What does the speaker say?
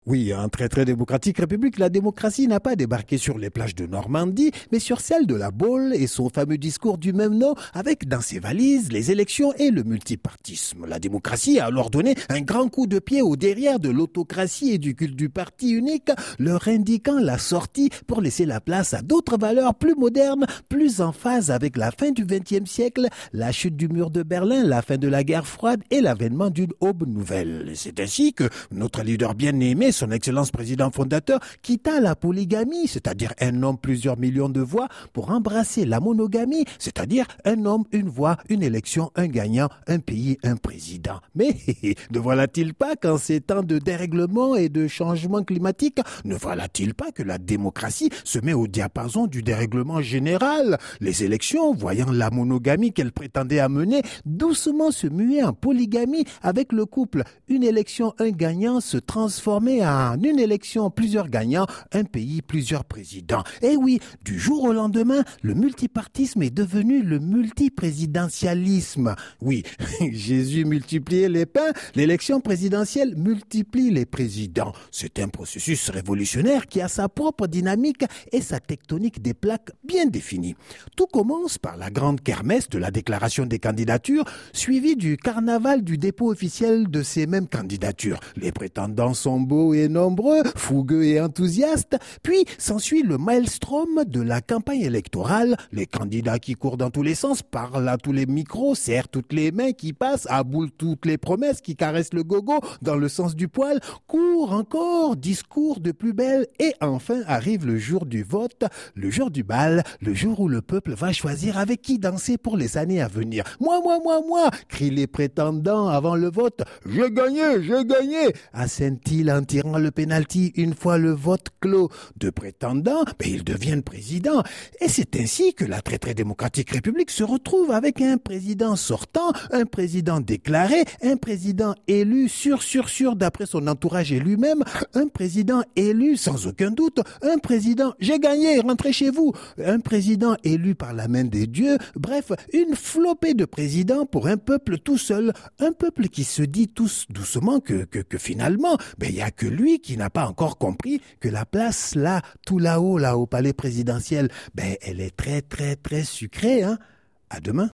Oui, en très démocratique république, la démocratie n'a pas débarqué sur les plages de Normandie, mais sur celles de la Baule et son fameux discours du même nom avec dans ses valises les élections et le multipartisme. La démocratie a alors donné un grand coup de pied au derrière de l'autocratie et du culte du parti unique, leur indiquant la sortie pour laisser la place à d'autres valeurs plus modernes, plus en phase avec la fin du XXe siècle, la chute du mur de Berlin, la fin de la guerre froide et l'avènement d'une aube nouvelle. C'est ainsi que notre leader bien-aimé, son excellence président fondateur, quitta la polygamie, c'est-à-dire un homme, plusieurs millions de voix, pour embrasser la monogamie, c'est-à-dire un homme, une voix, une élection, un gagnant, un pays, un président. Mais ne voilà-t-il pas qu'en ces temps de dérèglement et de changement climatique, ne voilà-t-il pas que la démocratie se met au diapason du dérèglement général? Les élections, voyant la monogamie qu'elle prétendait amener, doucement se muer en polygamie avec le couple. Une élection, un gagnant se transformer en une élection, plusieurs gagnants, un pays, plusieurs présidents. Et oui, du jour au lendemain, le multipartisme est devenu le multiprésidentialisme. Oui, Jésus multipliait les pains, l'élection présidentielle multiplie les présidents. C'est un processus révolutionnaire qui a sa propre dynamique et sa tectonique des plaques bien définie. Tout commence par la grande kermesse de la déclaration des candidatures, suivie du carnaval du dépôt officiel de ces mêmes candidatures. Les prétendants sont beaux et nombreux, fougueux et enthousiastes, puis s'ensuit le maelstrom de la campagne électorale, les candidats qui courent dans tous les sens, parlent à tous les micros, serrent toutes les mains qui passent, aboulent toutes les promesses qui caressent le gogo dans le sens du poil, courent encore, discours de plus belle et enfin arrive le jour du vote, le jour du bal, le jour où le peuple va choisir avec qui danser pour les années à venir. Moi, crient les prétendants avant le vote. J'ai gagné, assène-t-il en tirant le pénalty une fois le vote clos. De prétendants, ils deviennent présidents. Et c'est ainsi que la très démocratique république se retrouve avec un président sortant, un président déclaré, un président élu sûr d'après son entourage et lui-même, un président élu sans aucun doute, un président j'ai gagné, rentrez chez vous, un président élu par la main des dieux, bref, une flopée de présidents pour un peuple tout seul, un peuple qui se dit tous doucement que finalement, il n'y a que lui qui n'a pas encore compris que la place là, tout là-haut, là au palais présidentiel, elle est très sucrée, hein. À demain.